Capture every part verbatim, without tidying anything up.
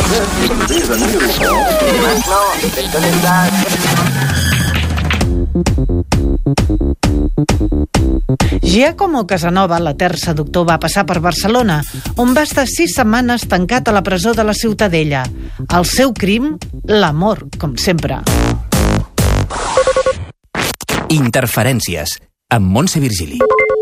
Giacomo Casanova, l'etern seductor, va passar per Barcelona, on va estar sis setmanes tancat a la presó de la Ciutadella. El seu crim, l'amor, com sempre. Interferències, amb Montse Virgili.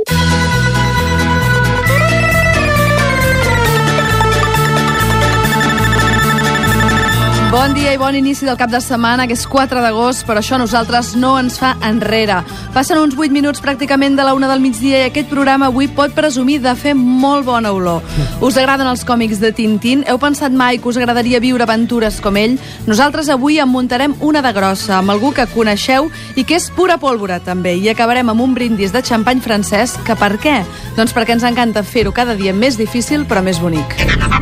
Bon dia i bon inici del cap de setmana, que és quatre d'agost, però això a nosaltres no ens fa enrere. Passen uns vuit minuts pràcticament de la una del migdia i aquest programa avui pot presumir de fer molt bona olor. Us agraden els còmics de Tintín? Heu pensat mai que us agradaria viure aventures com ell? Nosaltres avui en muntarem una de grossa, amb algú que coneixeu i que és pura pólvora també, i acabarem amb un brindis de xampany francès, que per què? Doncs perquè ens encanta fer-ho cada dia més difícil però més bonic.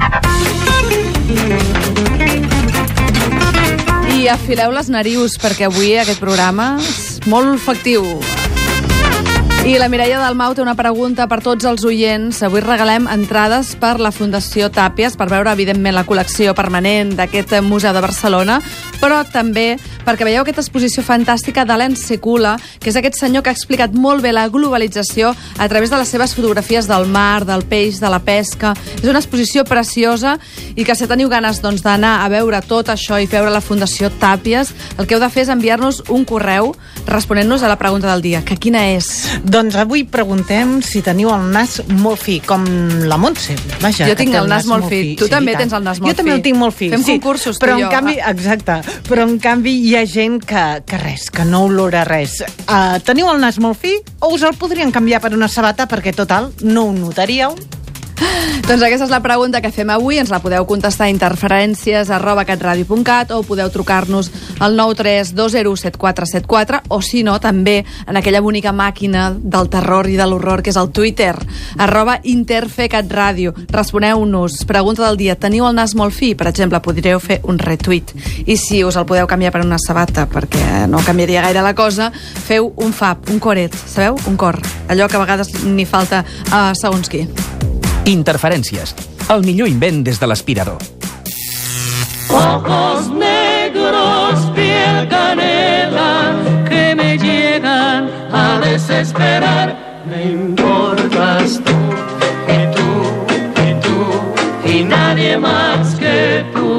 I afileu les narius, perquè avui aquest programa és molt olfactiu. I la Mireia Dalmau té una pregunta per tots els oients. Avui regalem entrades per la Fundació Tàpies, per veure, evidentment, la col·lecció permanent d'aquest Museu de Barcelona, però també perquè veieu aquesta exposició fantàstica d'Alain Sekula, que és aquest senyor que ha explicat molt bé la globalització a través de les seves fotografies del mar, del peix, de la pesca. És una exposició preciosa i que si teniu ganes doncs, d'anar a veure tot això i veure la Fundació Tàpies, el que heu de fer és enviar-nos un correu responent-nos a la pregunta del dia, que quina és? Doncs avui preguntem si teniu el nas molt fi, com la Montse. Vaja, jo tinc el nas, nas molt fi. fi. Tu sí, també tens el nas molt fi. Jo també el tinc molt fi. Fem sí. concursos, però tu i en jo. Canvi, exacte. Però en canvi hi ha gent que, que res, que no olora res. Uh, teniu el nas molt fi o us el podrien canviar per una sabata perquè, total, no ho notaríeu? Doncs aquesta és la pregunta que fem avui. Ens la podeu contestar a interferències arroba catradio punt cat o podeu trucar-nos al nou tres dos zero set quatre set quatre o, si no, també en aquella bonica màquina del terror i de l'horror que és el Twitter, arroba interfecatradio. Responeu-nos. Pregunta del dia. Teniu el nas molt fi? Per exemple, podríeu fer un retweet. I si us el podeu canviar per una sabata, perquè no canviaria gaire la cosa, feu un fab, un coret, sabeu? Un cor. Allò que a vegades n'hi falta a segons qui. Interferències, el millor invent des de l'aspirador. Ojos negros, piel canela, que me llegan a desesperar. Me importas tú, y tú, y tú, y nadie más que tú.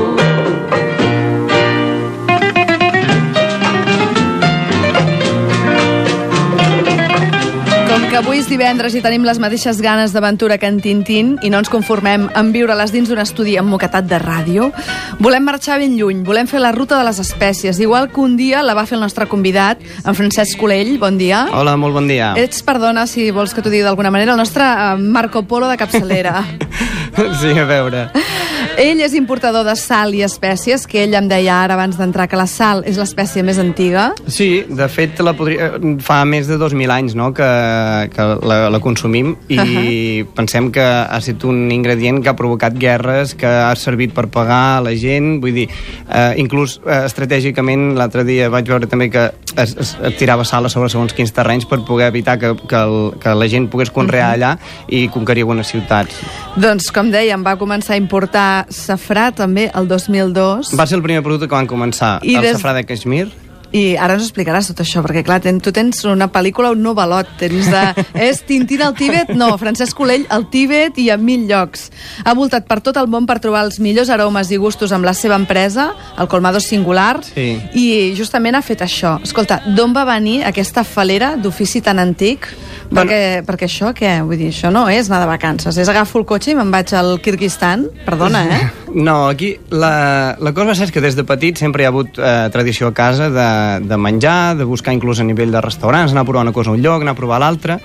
Com que avui és divendres i tenim les mateixes ganes d'aventura que en Tintín i no ens conformem en viure-les dins d'un estudi emmoquetat de ràdio, volem marxar ben lluny, volem fer la ruta de les espècies, igual que un dia la va fer el nostre convidat, en Francesc Colell. Bon dia. Hola, molt bon dia. Ets, perdona, si vols que t'ho digui d'alguna manera, el nostre uh, Marco Polo de capçalera. Sí, a veure. Ell és importador de sal i espècies, que ell em deia ara abans d'entrar que la sal és l'espècie més antiga. Sí, de fet la podria... fa més de dos mil anys, no?, que, que la, la consumim i uh-huh. pensem que ha estat un ingredient que ha provocat guerres, que ha servit per pagar la gent, vull dir, eh, inclús eh, estratègicament l'altre dia vaig veure també que es, es, es tirava sal a sobre segons quins terrenys per poder evitar que, que, el, que la gent pogués conrear uh-huh. allà i conquerir algunes ciutats. Doncs, com dèiem, va començar a importar safrà també el dos mil dos. Va ser el primer producte que van començar, I el des... safrà de Caixmir. I ara ens explicaràs tot això, perquè clar, ten, tu tens una pel·lícula, un novel·lot, tens de... És Tintín al Tíbet? No, Francesc Colell al Tíbet i a mil llocs. Ha voltat per tot el món per trobar els millors aromes i gustos amb la seva empresa, el Colmado Singular, sí. i justament ha fet això. Escolta, d'on va venir aquesta falera d'ofici tan antic? Bueno, perquè, perquè això, què? Vull dir, això no és anar de vacances, és agafo el cotxe i me'n vaig al Kirguistan. Perdona, eh? No, aquí la, la cosa va ser que des de petit sempre hi ha hagut eh, tradició a casa de, de menjar, de buscar inclús a nivell de restaurants, anar a provar una cosa a un lloc, anar a provar l'altra.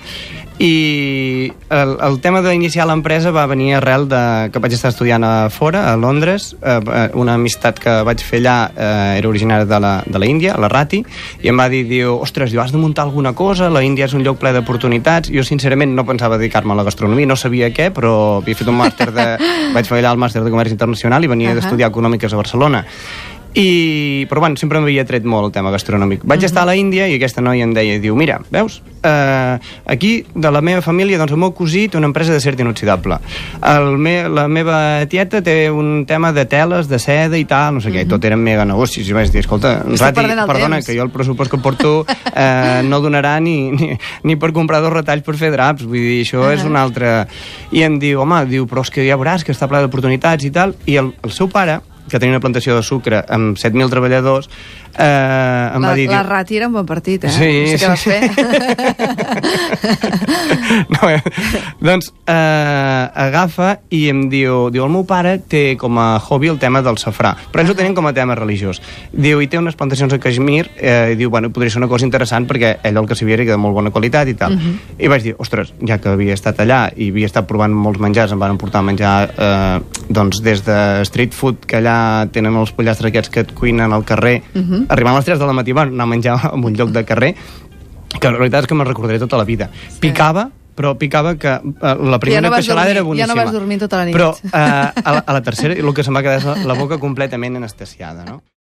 I el, el tema d'iniciar l'empresa va venir arrel de, que vaig estar estudiant a fora, a Londres. Eh, una amistat que vaig fer allà eh, era originària de la, de la Índia, la Rati, i em va dir, diu, ostres, diu, has de muntar alguna cosa, la Índia és un lloc ple d'oportunitats. Jo, sincerament, no pensava dedicar-me a la gastronomia, no sabia què, però havia fet un màster de... vaig fer allà el màster de Comerç Internacional i venia uh-huh. d'estudiar econòmiques a Barcelona. I, però bueno, sempre m'havia tret molt el tema gastronòmic. Vaig uh -huh. estar a la Índia i aquesta noia em deia, diu, mira, veus, eh, aquí de la meva família, doncs el meu cosí té una empresa d'acer inoxidable. El me, la meva tieta té un tema de teles, de seda i tal, no sé uh -huh. què, i tot eren mega negocis. I vaig dir, escolta, Rati, perdona, temps. que jo el pressupost que porto eh, no donarà ni, ni, ni per comprar dos retalls per fer draps, vull dir, això uh -huh. és un altre... I em diu, home, diu, però és que ja veuràs que està ple d'oportunitats i tal, i el, el seu pare, que tenia una plantació de sucre amb set mil treballadors, eh, em la, va dir... La Rati era un bon partit, eh? Sí, no sé sí. què vas fer. no, eh, doncs eh, agafa i em diu, diu, el meu pare té com a hobby el tema del safrà, però ells ho tenen com a tema religiós. Diu, i té unes plantacions a Caixmir, eh, i diu, bueno, podria ser una cosa interessant perquè ell el que sabia era que de molt bona qualitat i tal. Uh -huh. I vaig dir, ostres, ja que havia estat allà i havia estat provant molts menjars, em van portar a menjar eh, doncs des de street food, que allà tenen els pollastres aquests que et cuinen al carrer, uh -huh. arribant a les tres de la matí van anar a menjar en un lloc de carrer, que la veritat és que me'n recordaré tota la vida. Sí. Picava, però picava que uh, la primera ja no peixalada dormir, era boníssima. Ja no vas dormir tota la nit. Però uh, a, la, a la tercera el que se'm va quedar és la, la boca completament anestesiada, no?